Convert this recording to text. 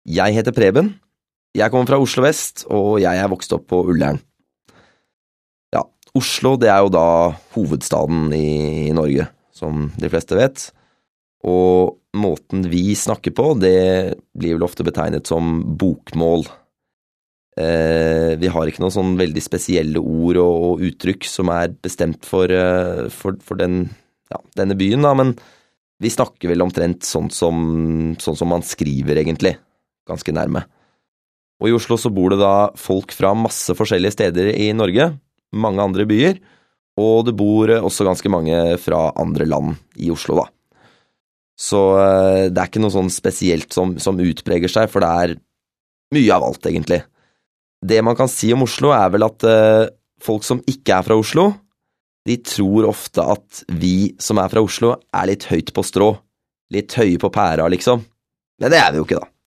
Jeg heter Preben, jeg kommer fra Oslo Vest, og jeg er vokst opp på Ullern. Ja, Oslo det er jo da hovedstaden i Norge, som de fleste vet. Og måten vi snakker på, det blir vel ofte betegnet som bokmål. Vi har ikke noen sånn veldig spesielle ord og uttrykk som er bestemt for denne byen, da, men vi snakker vel omtrent sånn som man skriver egentlig, ganske nærme. Og i Oslo så bor det da folk fra masse forskjellige steder i Norge, mange andre byer, og det bor også ganske mange fra andre land i Oslo da. Så det er ikke noe sånn spesielt som utpreger seg, for det er mye av alt egentlig. Det man kan si om Oslo er vel at folk som ikke er fra Oslo, de tror ofte at vi som er fra Oslo er litt høyt på strå, litt høye på pæra liksom. Men det er vi jo ikke da.